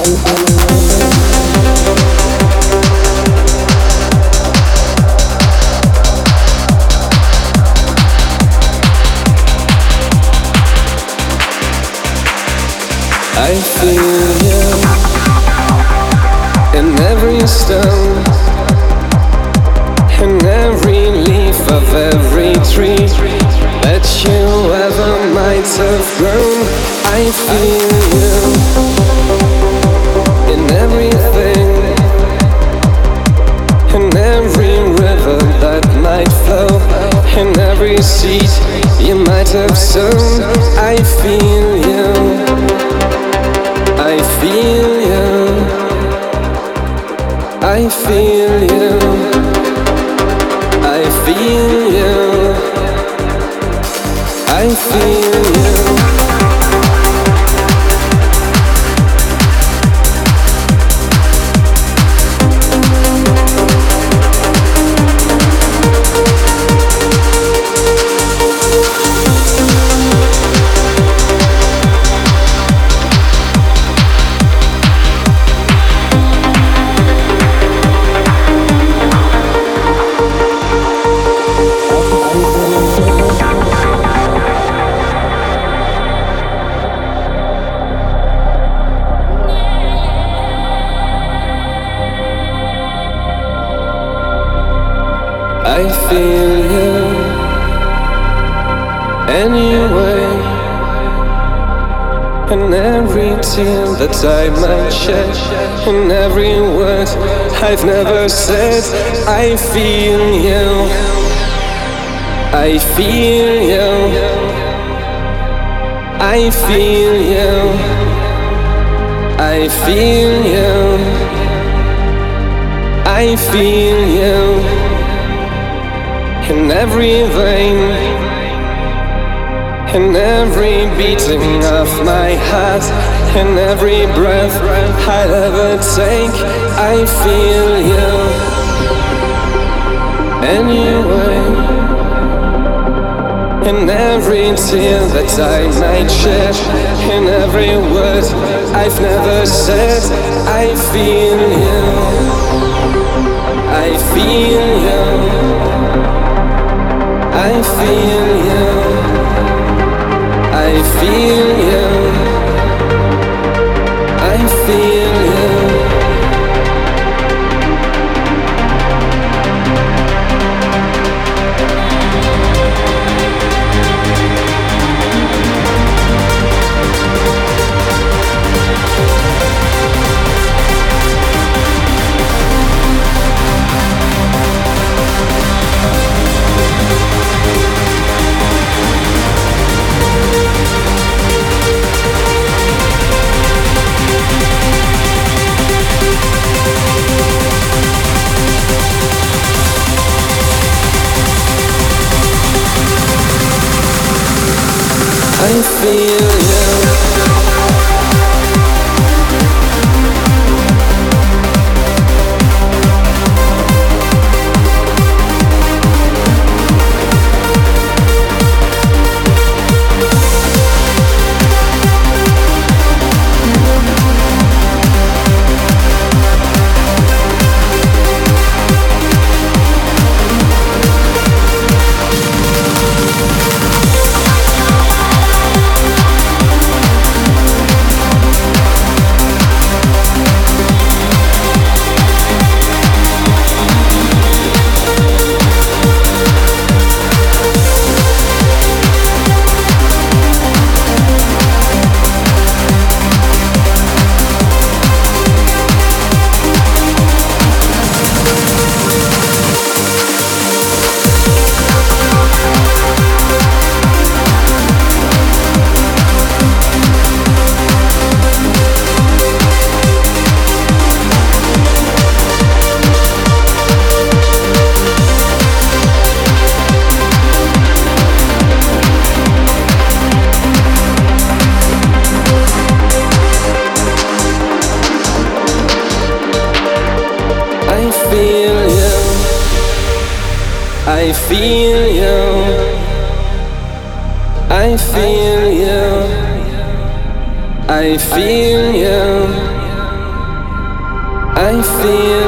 I feel you in every stone, in every leaf of every tree that you ever might have grown. I feel you in everything, in every river that might flow, in every seed you might have sown. I feel you, I feel you, I feel you, I feel you, I feel you. I feel you anyway, in every tear that I might shed, in every word I've never said. I feel you, I feel you, I feel you, I feel you, I feel you. In every vein, in every beating of my heart, in every breath I'll ever take, I feel you anyway. In every tear that I might shed, in every word I've never said, I feel you, I feel you, I feel you, I feel you, I feel you. I feel you. I feel you, I feel you, I feel you, feel